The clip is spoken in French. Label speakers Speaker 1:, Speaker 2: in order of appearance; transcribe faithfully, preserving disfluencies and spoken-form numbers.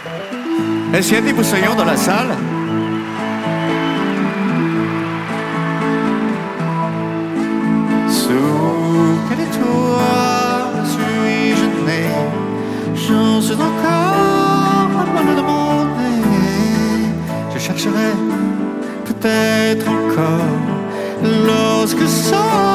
Speaker 1: Est-ce qu'il y a des boussillons dans la salle? Sous quelle étoile suis-je né? J'en suis encore à me le demander. Je chercherai peut-être encore lorsque ça